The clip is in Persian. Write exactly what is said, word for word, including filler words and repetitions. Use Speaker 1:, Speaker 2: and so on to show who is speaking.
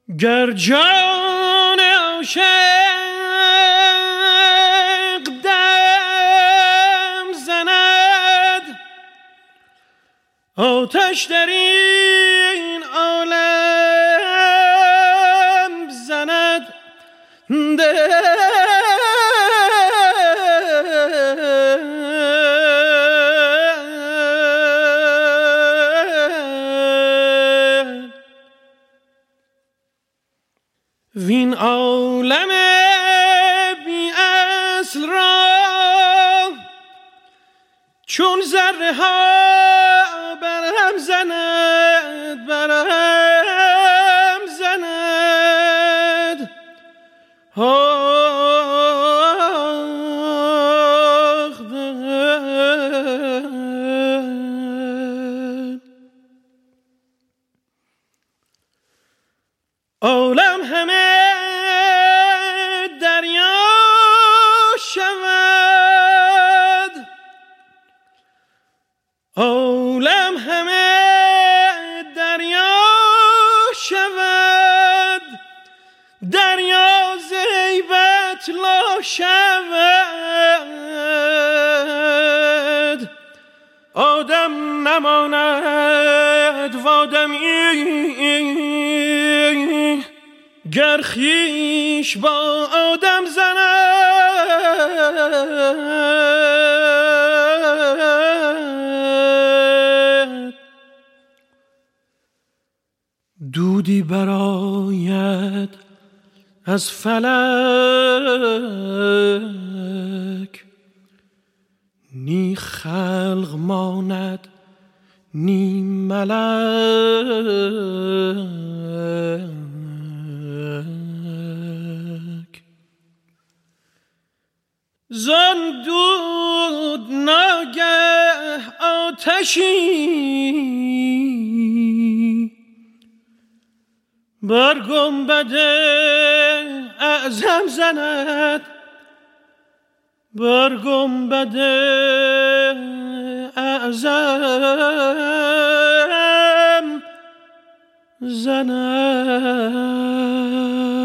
Speaker 1: گر جان عاشق دم زند، آتش در این عالم زند. وین عالم بی اصل را چون ذره ها برهم زند، برهم زند. آخ عالم همه دریا شود، عالم همه دریا شود، دریا زیبت لا شود. آدم نماند و آدمی گر خویش با آدم زند. دودی برآید از فلک، نی خلق ماند نی ملک. زان دود ناگه آتشی بر گنبد اعظم زند، بر گنبد اعظم زند.